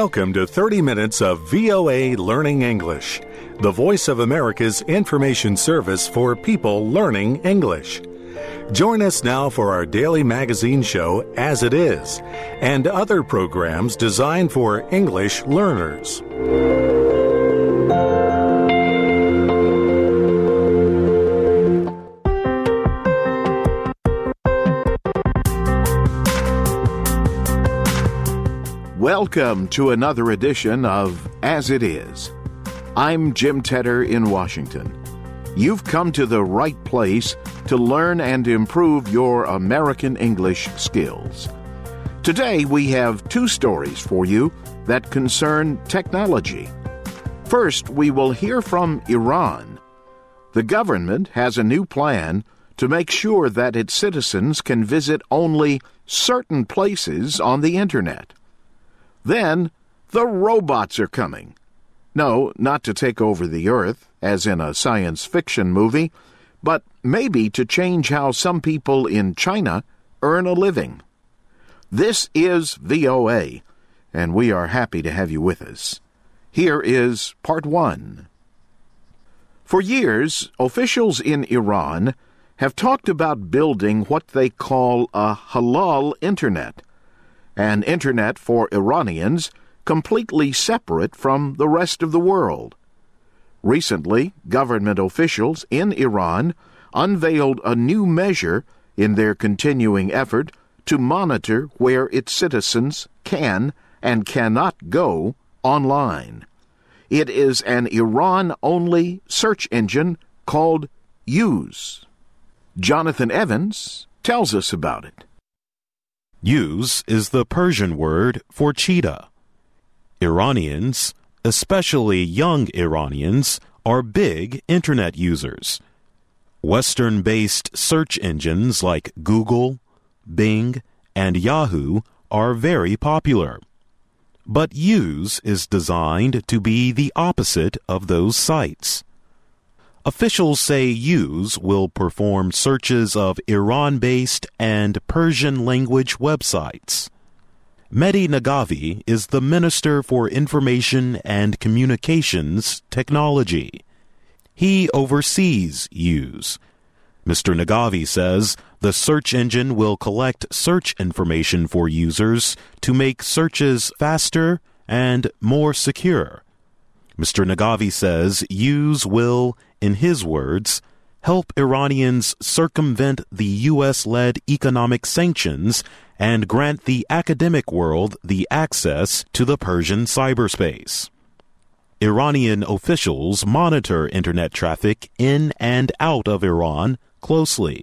Welcome to 30 minutes of VOA Learning English, the voice of America's information service for people learning English. Join us now for our daily magazine show, As It Is, and other programs designed for English learners. Welcome to another edition of As It Is. I'm Jim Tedder in Washington. You've come to the right place to learn and improve your American English skills. Today we have two stories for you that concern technology. First, we will hear from Iran. The government has a new plan to make sure that its citizens can visit only certain places on the Internet. Then, the robots are coming. No, not to take over the Earth, as in a science fiction movie, but maybe to change how some people in China earn a living. This is VOA, and we are happy to have you with us. Here is part one. For years, officials in Iran have talked about building what they call a halal Internet, an Internet for Iranians completely separate from the rest of the world. Recently, government officials in Iran unveiled a new measure in their continuing effort to monitor where its citizens can and cannot go online. It is an Iran-only search engine called Use. Jonathan Evans tells us about it. Use is the Persian word for cheetah. Iranians, especially young Iranians, are big Internet users. Western-based search engines like Google, Bing, and Yahoo are very popular. But Use is designed to be the opposite of those sites. Officials say Use will perform searches of Iran-based and Persian-language websites. Mehdi Nagavi is the Minister for Information and Communications Technology. He oversees Use. Mr. Nagavi says the search engine will collect search information for users to make searches faster and more secure. Mr. Nagavi says Use will, in his words, help Iranians circumvent the U.S.-led economic sanctions and grant the academic world the access to the Persian cyberspace. Iranian officials monitor Internet traffic in and out of Iran closely.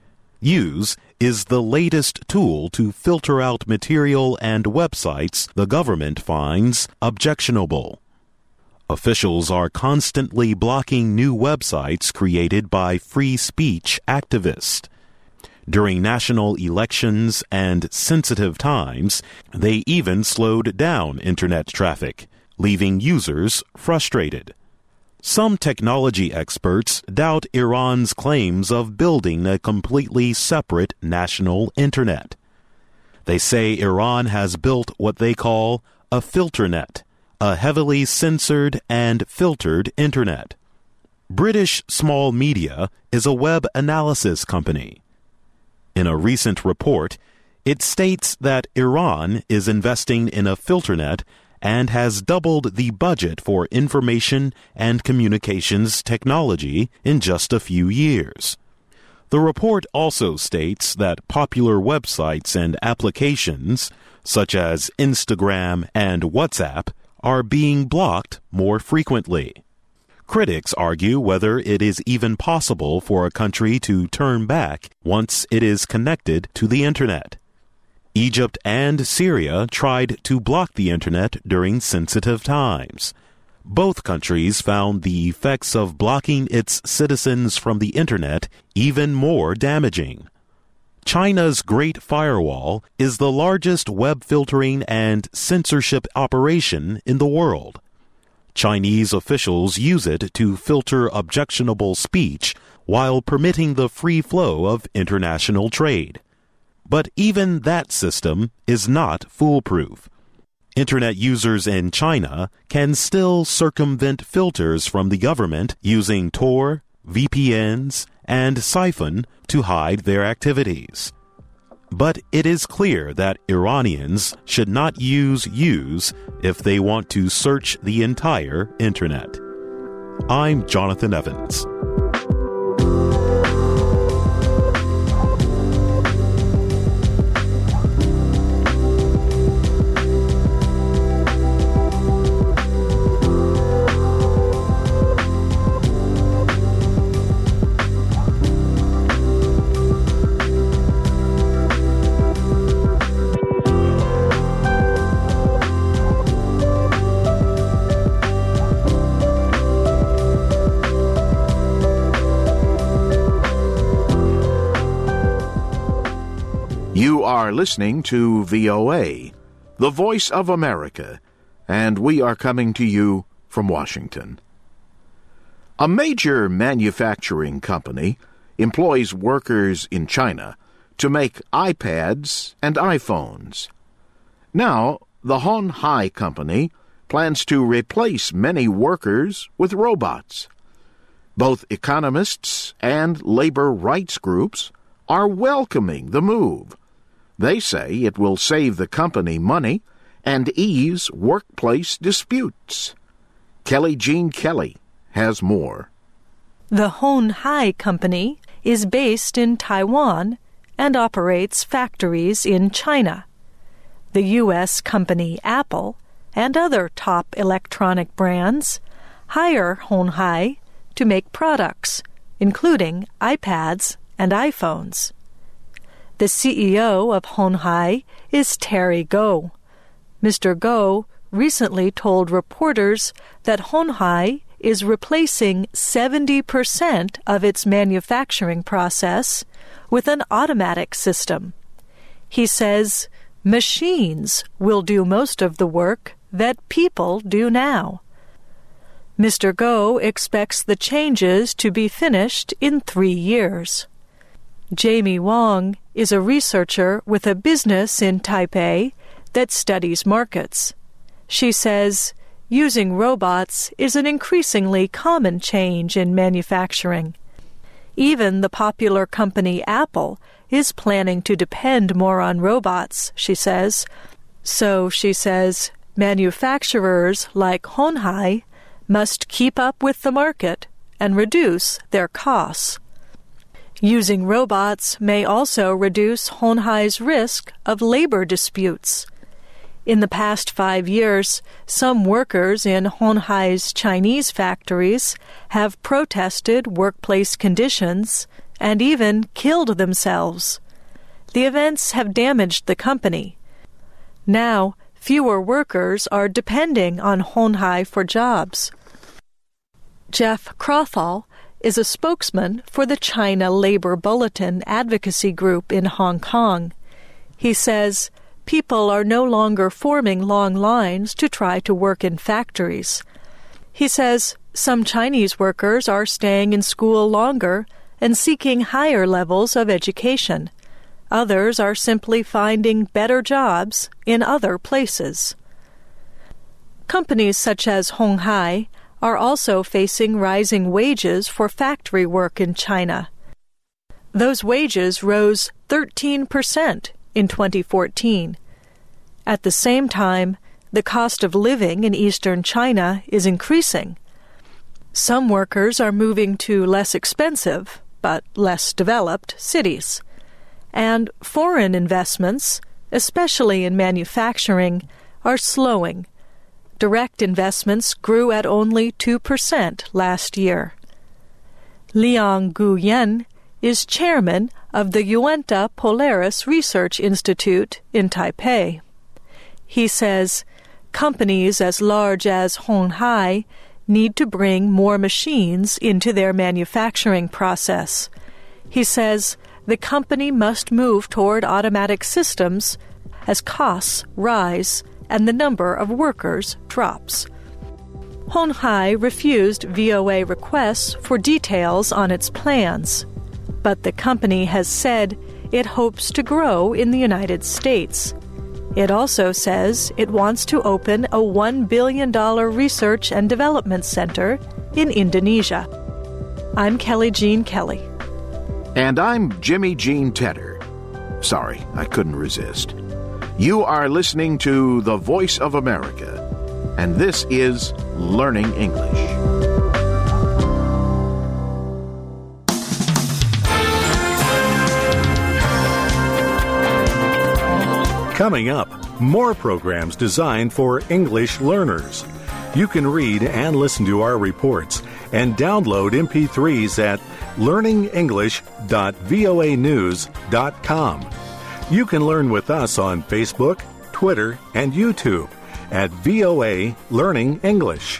Use is the latest tool to filter out material and websites the government finds objectionable. Officials are constantly blocking new websites created by free speech activists. During national elections and sensitive times, they even slowed down Internet traffic, leaving users frustrated. Some technology experts doubt Iran's claims of building a completely separate national Internet. They say Iran has built what they call a filternet, a heavily censored and filtered Internet. British Small Media is a web analysis company. In a recent report, it states that Iran is investing in a filternet and has doubled the budget for information and communications technology in just a few years. The report also states that popular websites and applications, such as Instagram and WhatsApp, are being blocked more frequently. Critics argue whether it is even possible for a country to turn back once it is connected to the Internet. Egypt and Syria tried to block the Internet during sensitive times. Both countries found the effects of blocking its citizens from the Internet even more damaging. China's Great Firewall is the largest web filtering and censorship operation in the world. Chinese officials use it to filter objectionable speech while permitting the free flow of international trade. But even that system is not foolproof. Internet users in China can still circumvent filters from the government using Tor, VPNs, and Siphon to hide their activities. But it is clear that Iranians should not use use if they want to search the entire Internet. I'm Jonathan Evans. You are listening to VOA, the Voice of America, and we are coming to you from Washington. A major manufacturing company employs workers in China to make iPads and iPhones. Now, the Hon Hai Company plans to replace many workers with robots. Both economists and labor rights groups are welcoming the move. They say it will save the company money and ease workplace disputes. Kelly Jean Kelly has more. The Hon Hai Company is based in Taiwan and operates factories in China. The U.S. company Apple and other top electronic brands hire Hon Hai to make products, including iPads and iPhones. The CEO of Hon Hai is Terry Goh. Mr. Goh recently told reporters that Hon Hai is replacing 70% of its manufacturing process with an automatic system. He says machines will do most of the work that people do now. Mr. Goh expects the changes to be finished in 3 years. Jamie Wong is a researcher with a business in Taipei that studies markets. She says using robots is an increasingly common change in manufacturing. Even the popular company Apple is planning to depend more on robots, she says. So, she says, manufacturers like Hon Hai must keep up with the market and reduce their costs. Using robots may also reduce Hon Hai's risk of labor disputes. In the past 5 years, some workers in Hon Hai's Chinese factories have protested workplace conditions and even killed themselves. The events have damaged the company. Now, fewer workers are depending on Hon Hai for jobs. Jeff Crothall is a spokesman for the China Labor Bulletin advocacy group in Hong Kong. He says people are no longer forming long lines to try to work in factories. He says some Chinese workers are staying in school longer and seeking higher levels of education. Others are simply finding better jobs in other places. Companies such as Hon Hai are also facing rising wages for factory work in China. Those wages rose 13% in 2014. At the same time, the cost of living in eastern China is increasing. Some workers are moving to less expensive, but less developed cities. And foreign investments, especially in manufacturing, are slowing. Direct investments grew at only 2% last year. Liang Guyen is chairman of the Uinta Polaris Research Institute in Taipei. He says companies as large as Hon Hai need to bring more machines into their manufacturing process. He says the company must move toward automatic systems as costs rise and the number of workers drops. Hon Hai refused VOA requests for details on its plans, but the company has said it hopes to grow in the United States. It also says it wants to open a $1 billion research and development center in Indonesia. I'm Kelly Jean Kelly. And I'm Jimmy Jean Tedder. Sorry, I couldn't resist. You are listening to The Voice of America, and this is Learning English. Coming up, more programs designed for English learners. You can read and listen to our reports and download MP3s at learningenglish.voanews.com. You can learn with us on Facebook, Twitter, and YouTube at VOA Learning English.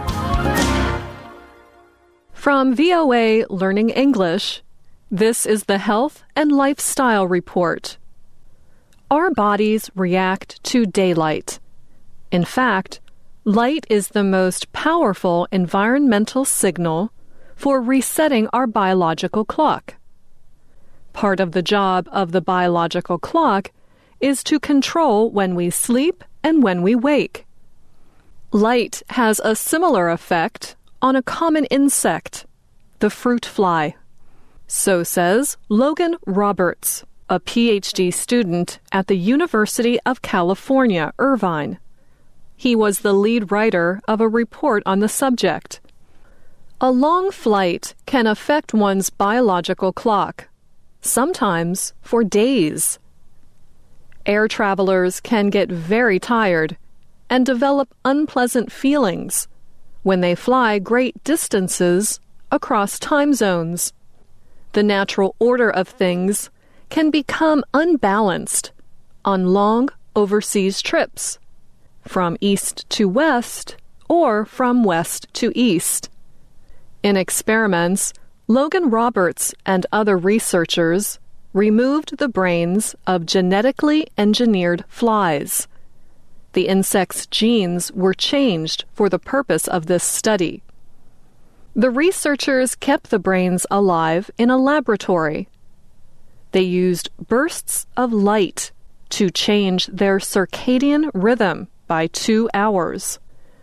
From VOA Learning English, this is the Health and Lifestyle Report. Our bodies react to daylight. In fact, light is the most powerful environmental signal for resetting our biological clock. Part of the job of the biological clock is to control when we sleep and when we wake. Light has a similar effect on a common insect, the fruit fly. So says Logan Roberts, a PhD student at the University of California, Irvine. He was the lead writer of a report on the subject. A long flight can affect one's biological clock, sometimes for days. Air travelers can get very tired and develop unpleasant feelings when they fly great distances across time zones. The natural order of things can become unbalanced on long overseas trips, from east to west or from west to east. In experiments, Logan Roberts and other researchers removed the brains of genetically engineered flies. The insect's genes were changed for the purpose of this study. The researchers kept the brains alive in a laboratory. They used bursts of light to change their circadian rhythm by 2 hours.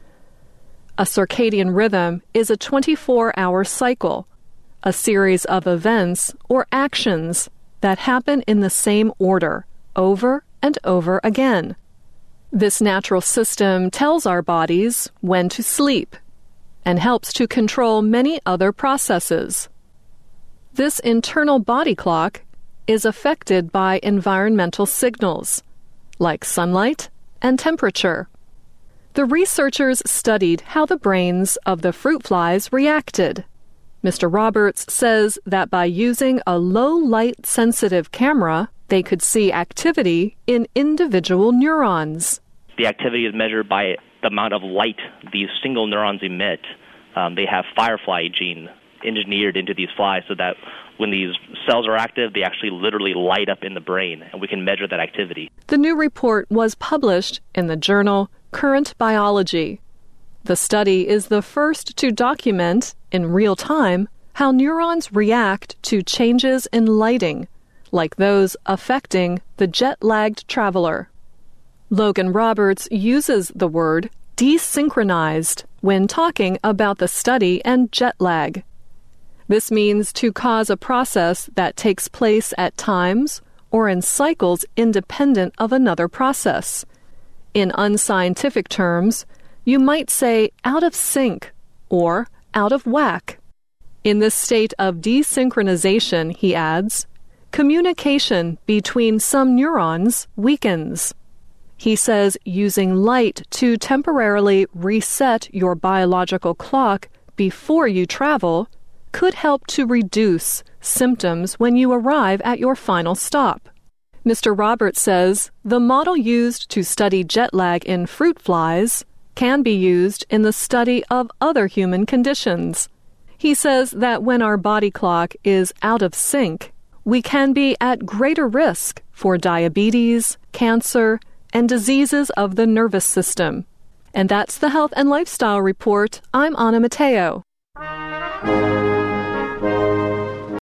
A circadian rhythm is a 24-hour cycle, a series of events or actions that happen in the same order over and over again. This natural system tells our bodies when to sleep and helps to control many other processes. This internal body clock is affected by environmental signals, like sunlight and temperature. The researchers studied how the brains of the fruit flies reacted. Mr. Roberts says that by using a low-light sensitive camera, they could see activity in individual neurons. The activity is measured by the amount of light these single neurons emit. They have firefly gene engineered into these flies so that when these cells are active, they actually literally light up in the brain, and we can measure that activity. The new report was published in the journal Current Biology. The study is the first to document, in real time, how neurons react to changes in lighting, like those affecting the jet-lagged traveler. Logan Roberts uses the word desynchronized when talking about the study and jet lag. This means to cause a process that takes place at times or in cycles independent of another process. In unscientific terms, you might say out of sync or out of whack. In this state of desynchronization, he adds, communication between some neurons weakens. He says using light to temporarily reset your biological clock before you travel could help to reduce symptoms when you arrive at your final stop. Mr. Roberts says the model used to study jet lag in fruit flies can be used in the study of other human conditions. He says that when our body clock is out of sync, we can be at greater risk for diabetes, cancer, and diseases of the nervous system. And that's the Health and Lifestyle Report. I'm Anna Mateo.